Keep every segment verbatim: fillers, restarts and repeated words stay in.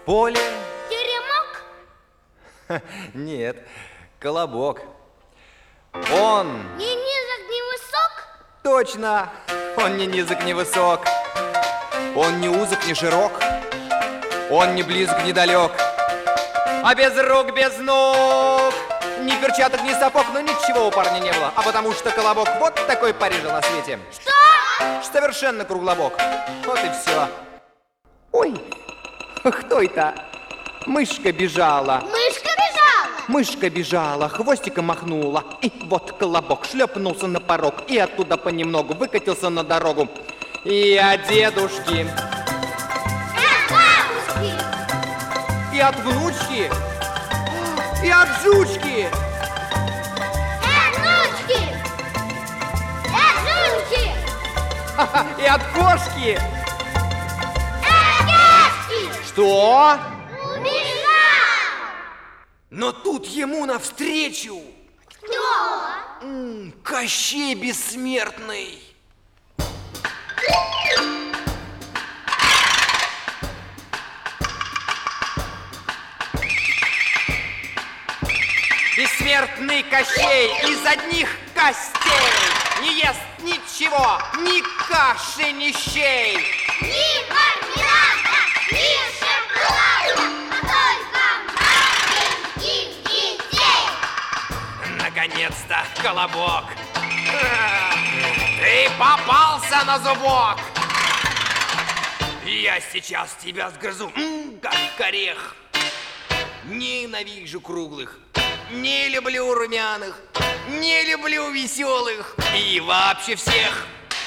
поле. Теремок? Нет, колобок. Он... Ни низок, ни высок? Точно, он ни низок, ни высок. Он ни узок, ни широк. Он ни близок, ни далек. А без рук, без ног, ни перчаток, ни сапог, но ничего у парня не было. А потому что колобок вот такой парень жил на свете. Что? Совершенно круглобок. Вот и все. Ой, кто это? Мышка бежала. Мышка бежала? Мышка бежала, хвостиком махнула. И вот колобок шлепнулся на порог. И оттуда понемногу выкатился на дорогу. И от дедушки, И от бабушки, и от внучки, и от жучки, и от внучки, и от жучки, и от кошки. и от кешки. Что? Убежал! Но тут ему навстречу Кто? м, Кощей Бессмертный. Бессмертный Кощей из одних костей не ест ничего, ни каши, ни щей. Ни мармелада, ни шоколада, а только маленьких детей. Наконец-то, колобок, ты попался на зубок. Я сейчас тебя сгрызу, м, как орех. Ненавижу круглых, не люблю румяных, не люблю веселых и вообще всех.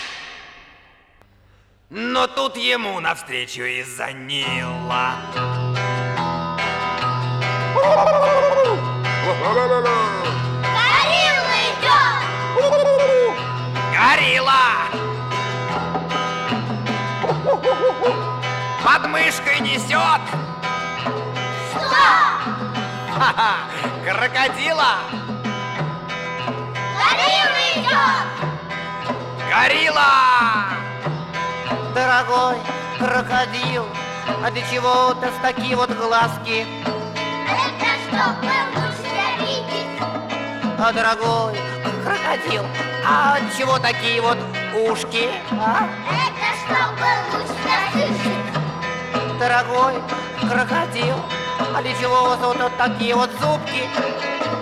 Но тут ему навстречу из-за Нила Горилла идет! горилла под мышкой несет. Что? Ха-ха, крокодила. Горилла идет! Горилла! Дорогой крокодил, а для чего-то с такие вот глазки? Это чтобы лучше видеть. А, дорогой крокодил, а от чего такие вот ушки? А? Это чтобы лучше слышать. Дорогой крокодил, а для чего у вас вот, вот такие вот зубки?